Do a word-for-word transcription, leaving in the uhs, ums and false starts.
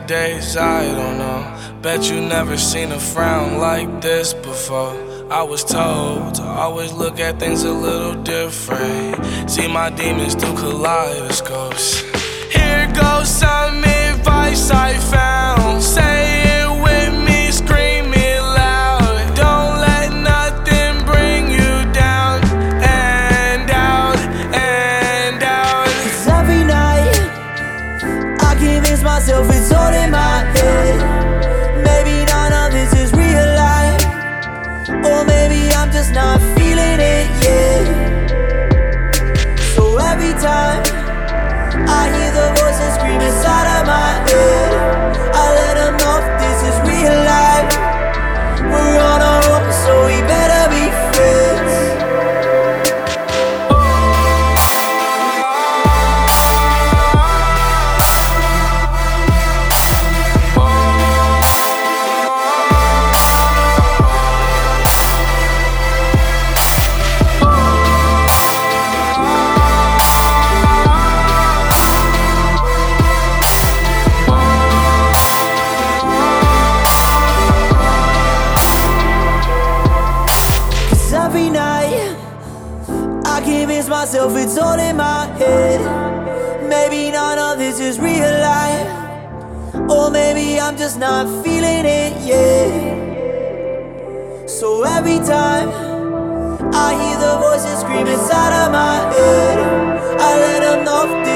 days, I don't know. Bet you never seen a frown like this before. I was told to always look at things a little different. See my demons through kaleidoscopes. Here goes some advice I found. Say it with me, scream it loud. Don't let nothing bring you down and out and out. 'Cause every night I convince myself it's all in my head. Maybe none of this is real life, or maybe I'm just not feeling it yet. So every time I hear the voices scream inside of my head, I let them know if this is real life. We're on a roll, so we better be friends. Every night I convince myself it's all in my head. Maybe none of this is real life, or maybe I'm just not feeling it yet. So every time I hear the voices scream inside of my head, I let them know if this